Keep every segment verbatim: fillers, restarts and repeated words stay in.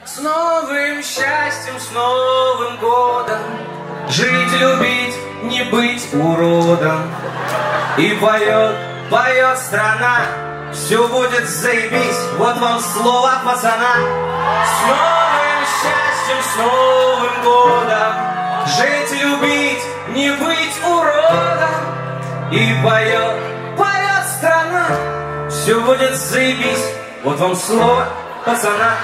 С новым счастьем, с Новым годом, жить, любить, не быть уродом. И поет, поет страна, все будет заебись, вот вам слово пацана. С новым счастьем, с Новым годом, жить, любить, не быть уродом. И поет, поет страна, все будет заебись, вот вам слово пацана.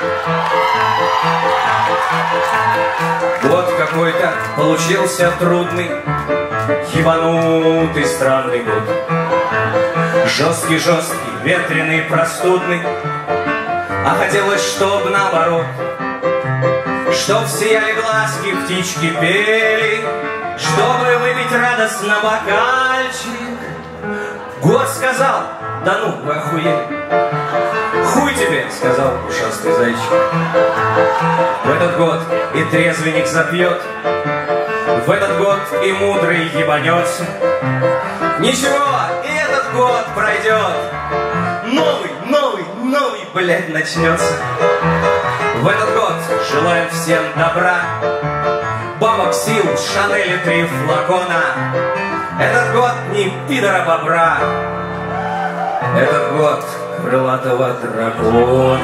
Год какой-то получился трудный, ебанутый, странный год. Жесткий, жесткий, ветреный, простудный. А хотелось, чтоб наоборот, чтоб сияли глазки, птички пели, чтобы выпить радостно бокальчик. Год сказал: да ну, вы охуели. Хуй тебе, сказал ушастый зайчик. В этот год и трезвенник запьет, в этот год и мудрый ебанется. Ничего, и этот год пройдет, новый, новый, новый, блядь, начнется. В этот год желаем всем добра, бабок, сил, Шанель и три флакона. Этот год не пидора бобра, этот год крылатого дракона.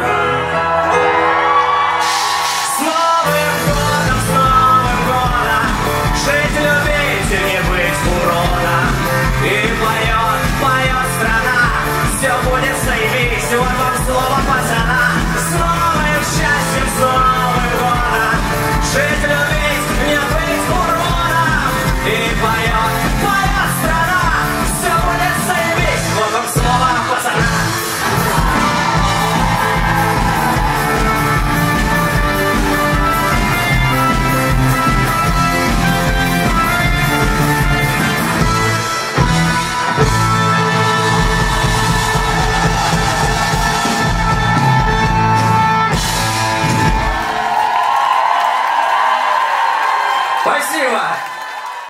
С Новым годом, с Новым годом, жить, любить и не быть уродом. И поет, поет страна, все будет заебись, вот вам слово пацана. С новым счастьем, с Новым годом, жить, любить, не быть уродом. И поет, поет страна, все будет заебись, вот вам слово пацана. Спасибо!